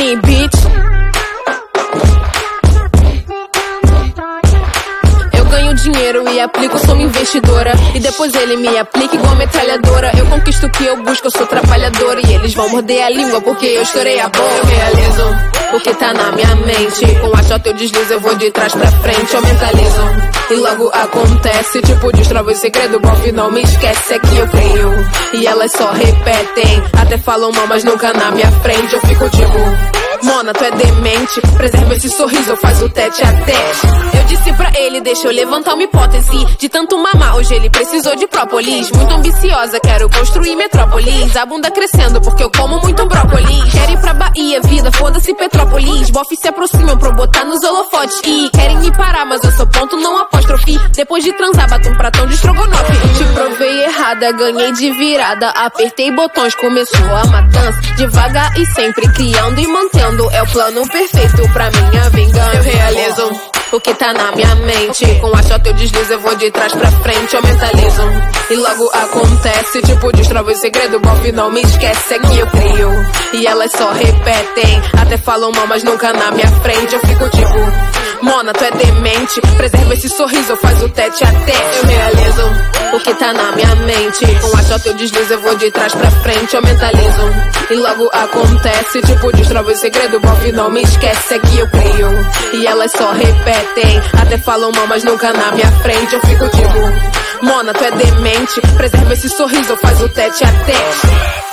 me, bitch. Eu ganho dinheiro e aplico, sou uma investidora. E depois ele me aplica igual metralhadora. Eu conquisto o que eu busco, eu sou trabalhadora. E eles vão morder a língua porque eu estourei a boca. Eu realizo o que tá na minha mente. Com a shot eu deslizo, eu vou de trás pra frente. Eu mentalizo e logo acontece. Tipo, destrava o segredo, golpe não me esquece. É que eu creio e elas só repetem. Até falam mal, mas nunca na minha frente. Eu fico tipo, Mona, tu é demente. Preserva esse sorriso, faz o tete a tete. Eu disse pra ele, deixa eu levantar uma hipótese. De tanto mamar, hoje ele precisou de própolis. Muito ambiciosa, quero construir metrópolis. A bunda crescendo porque eu como muito brócolis. Quero ir pra Bahia, vida, foda-se Petrópolis. Bofes se aproximam pra eu botar nos holofotes. E querem me parar, mas eu sou ponto, não apóstrofe. Depois de transar, bato um pratão de estrogonofe. Te provei errada, ganhei de virada. Apertei botões, começou a matança. Devagar e sempre criando e mantendo. É o plano perfeito pra minha vingança. Eu realizo o que tá na minha mente. Com a shot eu deslizo, eu vou de trás pra frente. Eu mentalizo e logo acontece. Tipo, destrava o segredo, golpe não me esquece. É que eu crio e elas só repetem. Até falam mal, mas nunca na minha frente. Eu fico tipo, Mona, tu é demente. Preserva esse sorriso, faz o tete a tete. Eu realizo o que tá na minha mente. Com a shot eu deslizo, eu vou de trás pra frente. Eu mentalizo e logo acontece. Tipo, destrava o segredo, golpe não me esquece. É que eu crio e elas só repetem. Até falam mal, mas nunca na minha frente. Eu fico tipo, Mona, tu é demente. Preserva esse sorriso, faz o tete a tete.